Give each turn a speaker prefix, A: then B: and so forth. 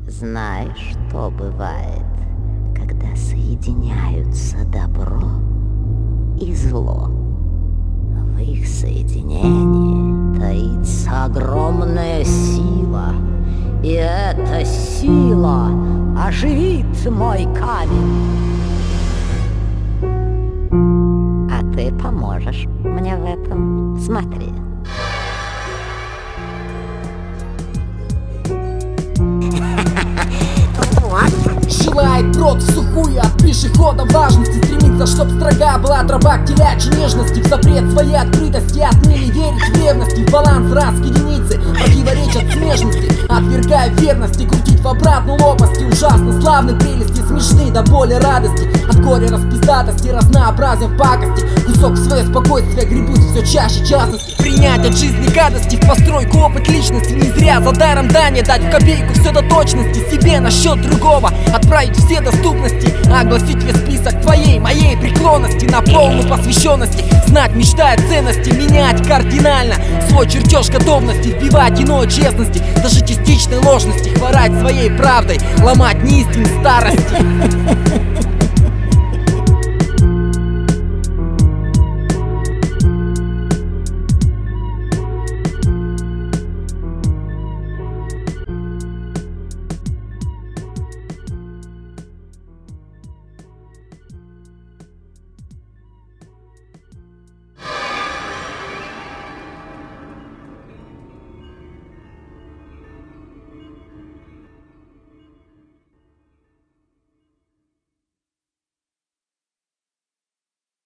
A: Знаешь, что бывает, когда соединяются добро и зло? В их соединении таится огромная сила, и эта сила оживит мой камень. А ты поможешь мне в этом. Смотри.
B: Желает брод в сухую от пешехода важности. Стремится, чтоб строга была тропа к телячьей нежности. В запрет своей открытости отныне верить в ревности. В баланс раз единицы противоречат смежности. Отвергая верности, крутить в обратную лопасти. Ужасно славны прелести, смешны до боли радости. От горя распиздатости, разнообразием пакости. Кусок свое спокойствие гребут все чаще частности. Принять от жизни гадости в постройку опыт личности. Не зря за даром дания дать в копейку все до точности. Себе на счет другого отправить все доступности. Огласить весь список твоей, моей преклонности. На полную посвященности. Знать, мечтая ценности. Менять кардинально свой чертеж готовности. Вбивать иной честности, даже частичной ложности. Хворать своей правдой, ломать неистин старости.